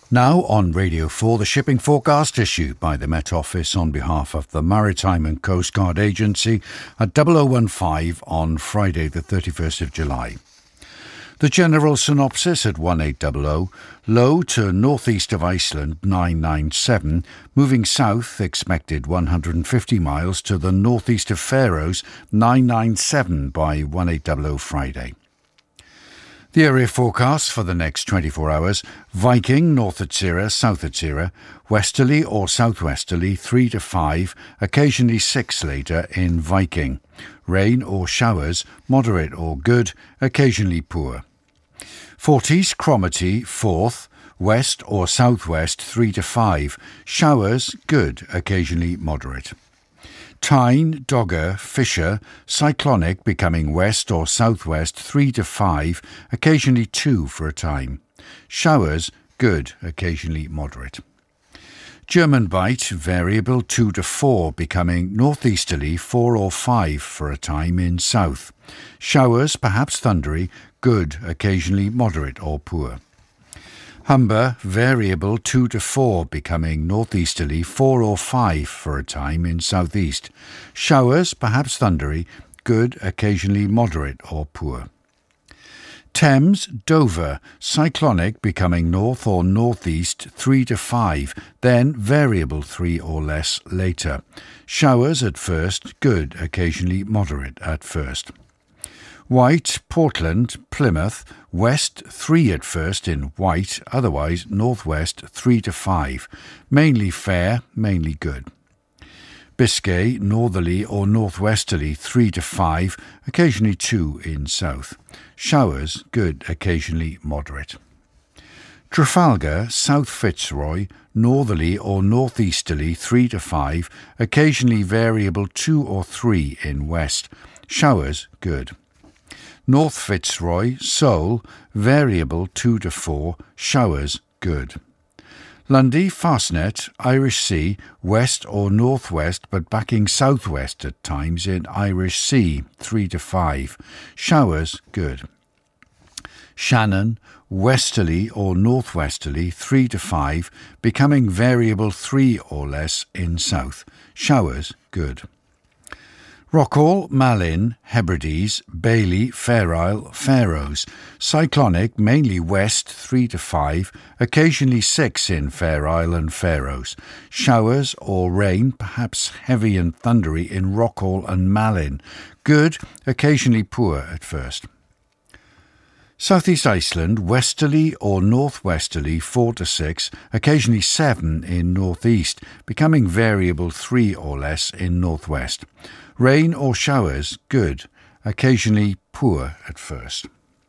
Now on Radio 4, the shipping forecast issued by the Met Office on behalf of the Maritime and Coast Guard Agency at 0015 on Friday the 31st of July. The general synopsis at 1800, low to northeast of Iceland 997, moving south expected 150 miles to the northeast of Faroes 997 by 1800 Friday. The area forecast for the next 24 hours, Viking, north at Sira, south at Sira, westerly or southwesterly 3 to 5, occasionally 6 later in Viking. Rain or showers, moderate or good, occasionally poor. Forties, Cromarty, 4th, west or southwest 3 to 5, showers, good, occasionally moderate. Tyne, Dogger, Fisher, cyclonic becoming west or southwest 3 to 5, occasionally 2 for a time. Showers, good, occasionally moderate. German Bight, variable 2 to 4, becoming northeasterly 4 or 5 for a time in south. Showers, perhaps thundery, good, occasionally moderate or poor. Humber, variable 2 to 4, becoming northeasterly 4 or 5 for a time in southeast. Showers, perhaps thundery, good, occasionally moderate or poor. Thames, Dover, cyclonic becoming north or northeast 3 to 5, then variable 3 or less later. Showers at first, good, occasionally moderate at first. White, Portland, Plymouth, west 3 at first in White, otherwise northwest 3 to 5, mainly fair, mainly good. Biscay, northerly or northwesterly 3 to 5, occasionally 2 in south. Showers, good, occasionally moderate. Trafalgar, South Fitzroy, northerly or northeasterly 3 to 5, occasionally variable 2 or 3 in west. Showers, good. North Fitzroy, Seoul, variable 2 to 4, showers, good. Lundy, Fastnet, Irish Sea, west or northwest but backing southwest at times in Irish Sea, 3 to 5, showers, good. Shannon, westerly or northwesterly, 3 to 5, becoming variable 3 or less in south, showers, good. Rockall, Malin, Hebrides, Bailey, Fair Isle, Faroes. Cyclonic, mainly west 3 to 5, occasionally 6 in Fair Isle and Faroes. Showers or rain, perhaps heavy and thundery in Rockall and Malin. Good, occasionally poor at first. Southeast Iceland, westerly or northwesterly 4 to 6, occasionally 7 in northeast, becoming variable 3 or less in northwest. Rain or showers, good, occasionally poor at first.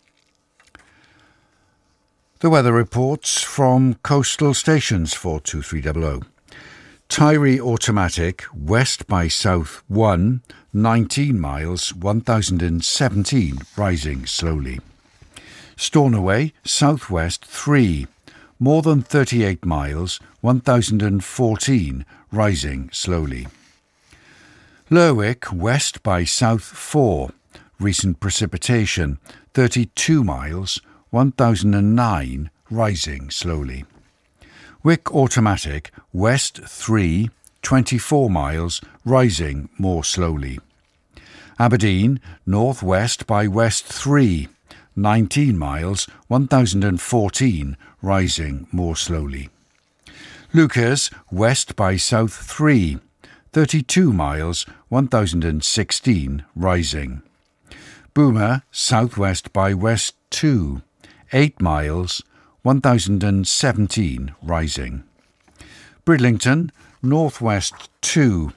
The weather reports from coastal stations for 2300. Tyree automatic, west by south 1, 19 miles, 1017, rising slowly. Stornoway, southwest 3, more than 38 miles, 1014, rising slowly. Lerwick, west by south 4, recent precipitation, 32 miles, 1009, rising slowly. Wick automatic, west 3, 24 miles, rising more slowly. Aberdeen, northwest by west 3, 19 miles, 1014, rising more slowly. Lucas, west by south 3, 32 miles, 1016, rising. Boomer, southwest by west 2, 8 miles, 1017, rising. Bridlington, northwest 2,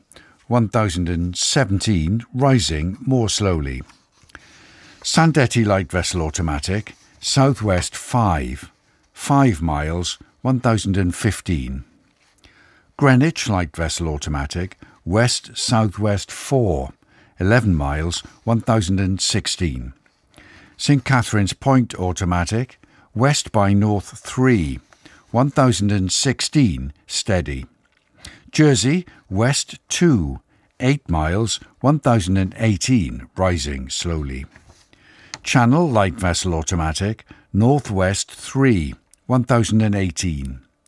1017, rising more slowly. Sandetti light vessel automatic, southwest 5, 5 miles, 1015. Greenwich light vessel automatic, west-southwest 4, 11 miles, 1016. St. Catherine's Point automatic, west by north 3, 1016, steady. Jersey, west 2, 8 miles, 1018, rising slowly. Channel light vessel automatic, northwest 3, 1018.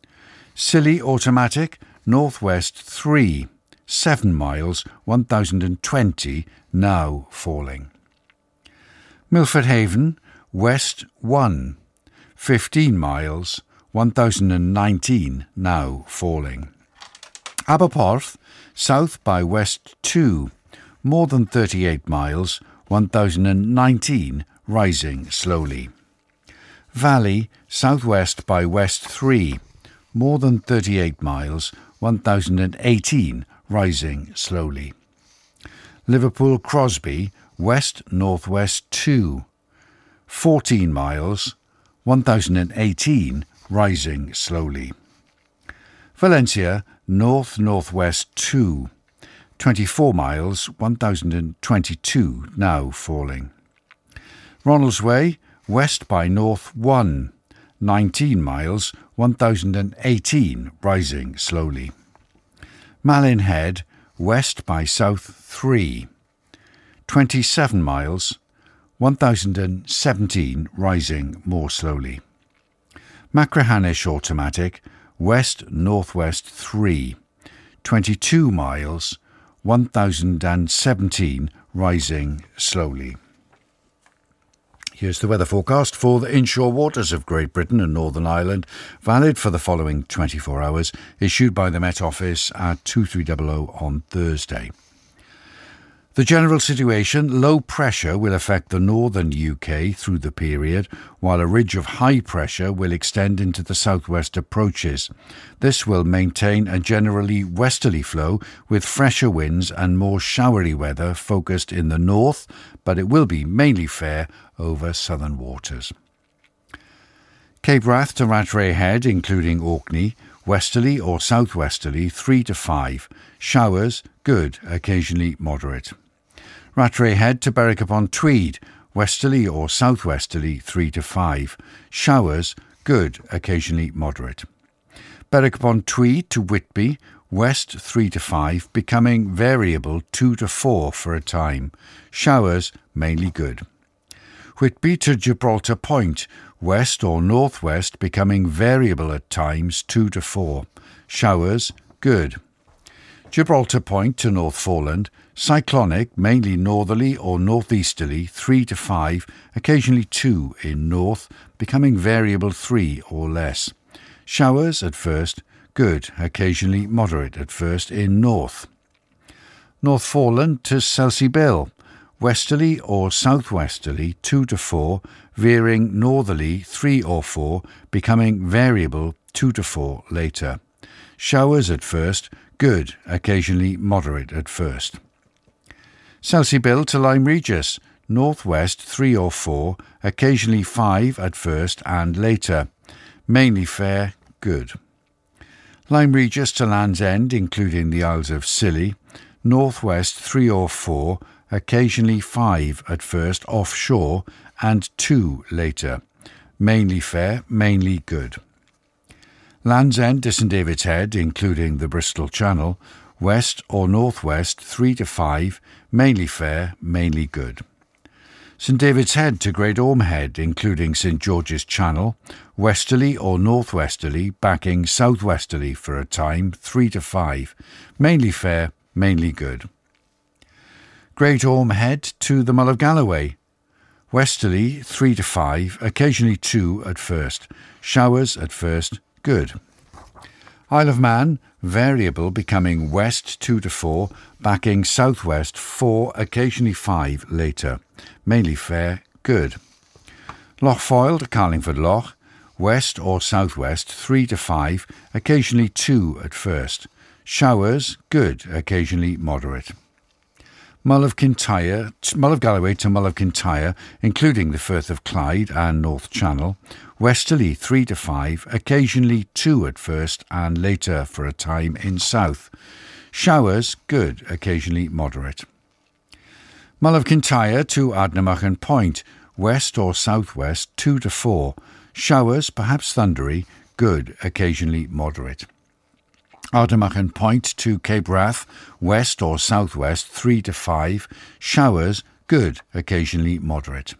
Scilly automatic, northwest 3, 7 miles, 1020, now falling. Milford Haven, west 1, 15 miles, 1019, now falling. Aberporth, south by west 2, more than 38 miles, 1019, rising slowly. Valley, southwest by west 3, more than 38 miles, 1018, rising slowly. Liverpool Crosby, west-northwest 2, 14 miles, 1018, rising slowly. Valencia, north-northwest 2, 24 miles, 1022, now falling. Ronaldsway, west by north 1, 19 miles, 1018, rising slowly. Malin Head, west by south 3, 27 miles, 1017, rising more slowly. Machrihanish automatic, west-northwest 3, 22 miles, 1017, rising slowly. Here's the weather forecast for the inshore waters of Great Britain and Northern Ireland, valid for the following 24 hours, issued by the Met Office at 2300 on Thursday. The general situation: low pressure will affect the northern UK through the period, while a ridge of high pressure will extend into the southwest approaches. This will maintain a generally westerly flow with fresher winds and more showery weather focused in the north, but it will be mainly fair over southern waters. Cape Wrath to Rattray Head, including Orkney, westerly or southwesterly 3 to 5, showers, good, occasionally moderate. Rattray Head to Berwick upon Tweed, westerly or southwesterly 3 to 5, showers, good, occasionally moderate. Berwick upon Tweed to Whitby, west 3 to 5, becoming variable 2 to 4 for a time, showers, mainly good. Whitby to Gibraltar Point, west or northwest, becoming variable at times 2 to 4, showers, good. Gibraltar Point to North Foreland, cyclonic, mainly northerly or northeasterly 3 to 5, occasionally 2 in north, becoming variable 3 or less. Showers at first, good, occasionally moderate at first in north. North Foreland to Selsey Bill, westerly or southwesterly 2 to 4, veering northerly 3 or 4, becoming variable 2 to 4 later. Showers at first, good, occasionally moderate at first. Selsey Bill to Lyme Regis, northwest 3 or 4, occasionally 5 at first and later. Mainly fair, good. Lyme Regis to Land's End, including the Isles of Scilly, northwest 3 or 4, occasionally 5 at first offshore and 2 later. Mainly fair, mainly good. Land's End to St David's Head, including the Bristol Channel, west or northwest 3 to 5, mainly fair, mainly good. St David's Head to Great Orme Head, including St George's Channel, westerly or northwesterly, backing southwesterly for a time 3 to 5, mainly fair, mainly good. Great Orme Head to the Mull of Galloway, westerly 3 to 5, occasionally 2 at first, showers at first, good. Isle of Man, variable, becoming west 2 to 4, backing southwest 4, occasionally 5 later. Mainly fair, good. Loch Foyle to Carlingford Loch, west or southwest 3 to 5, occasionally 2 at first. Showers, good, occasionally moderate. Mull of Galloway to Mull of Kintyre, including the Firth of Clyde and North Channel, westerly 3 to 5, occasionally 2 at first and later for a time in south. Showers, good, occasionally moderate. Mull of Kintyre to Ardnamurchan Point, west or southwest 2 to 4, showers, perhaps thundery, good, occasionally moderate. Ardnamurchan Point to Cape Wrath, west or southwest 3 to 5, showers, good, occasionally moderate.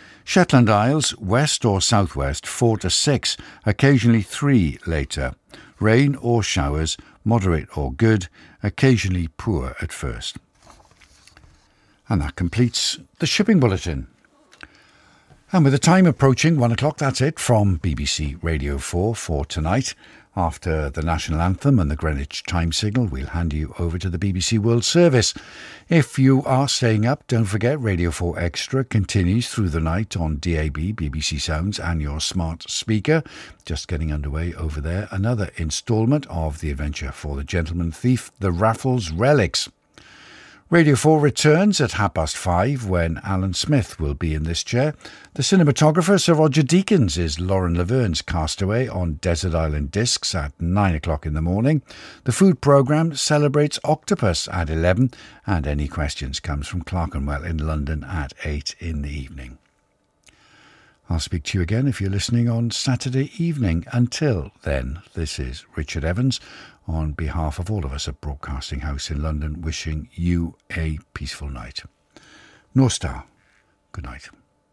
Shetland Isles, west or southwest 4 to 6, occasionally 3 later. Rain or showers, moderate or good, occasionally poor at first. And that completes the shipping bulletin. And with the time approaching 1 o'clock, that's it from BBC Radio 4 for tonight. After the national anthem and the Greenwich time signal, we'll hand you over to the BBC World Service. If you are staying up, don't forget Radio 4 Extra continues through the night on DAB, BBC Sounds and your smart speaker. Just getting underway over there. Another instalment of The Adventure for the Gentleman Thief, The Raffles Relics. Radio 4 returns at 5:30 when Alan Smith will be in this chair. The cinematographer, Sir Roger Deakins, is Lauren Laverne's Castaway on Desert Island Discs at 9 o'clock in the morning. The food programme celebrates Octopus at 11, and Any Questions comes from Clerkenwell in London at 8 in the evening. I'll speak to you again if you're listening on Saturday evening. Until then, this is Richard Evans on behalf of all of us at Broadcasting House in London, wishing you a peaceful night. North Star, good night.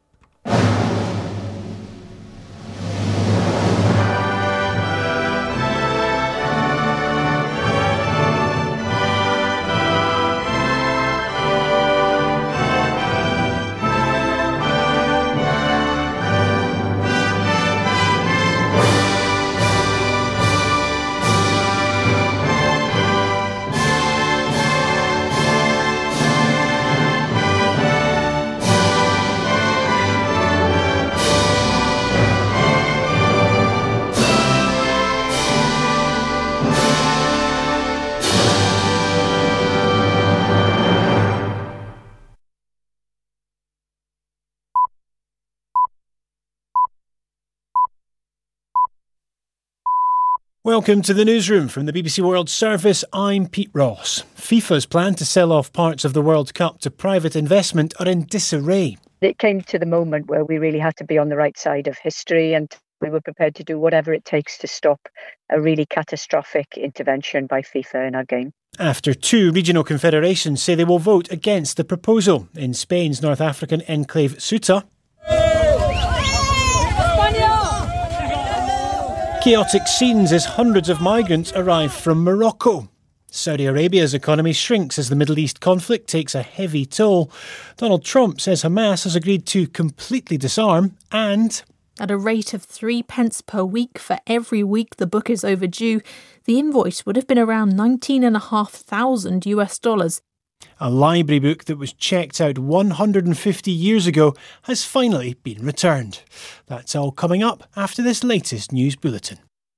Welcome to the newsroom from the BBC World Service. I'm Pete Ross. FIFA's plan to sell off parts of the World Cup to private investment are in disarray. It came to the moment where we really had to be on the right side of history, and we were prepared to do whatever it takes to stop a really catastrophic intervention by FIFA in our game. After two regional confederations say they will vote against the proposal. In Spain's North African enclave Ceuta, chaotic scenes as hundreds of migrants arrive from Morocco. Saudi Arabia's economy shrinks as the Middle East conflict takes a heavy toll. Donald Trump says Hamas has agreed to completely disarm and... At a rate of 3 pence per week for every week the book is overdue, the invoice would have been around $19,500. A library book that was checked out 150 years ago has finally been returned. That's all coming up after this latest news bulletin.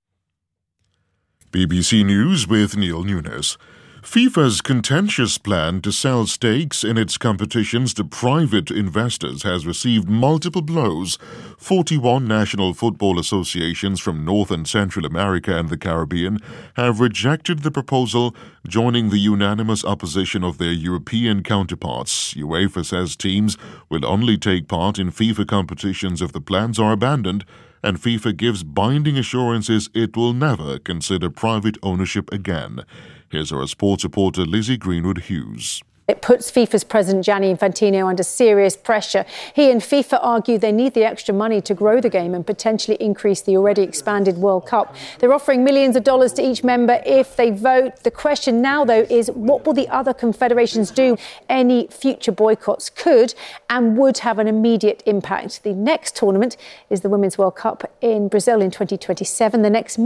BBC News with Neil Nunes. FIFA's contentious plan to sell stakes in its competitions to private investors has received multiple blows. 41 national football associations from North and Central America and the Caribbean have rejected the proposal, joining the unanimous opposition of their European counterparts. UEFA says teams will only take part in FIFA competitions if the plans are abandoned, and FIFA gives binding assurances it will never consider private ownership again. Here's our sports reporter Lizzie Greenwood-Hughes. It puts FIFA's president Gianni Infantino under serious pressure. He and FIFA argue they need the extra money to grow the game and potentially increase the already expanded World Cup. They're offering millions of dollars to each member if they vote. The question now, though, is what will the other confederations do? Any future boycotts could and would have an immediate impact. The next tournament is the Women's World Cup in Brazil in 2027. The next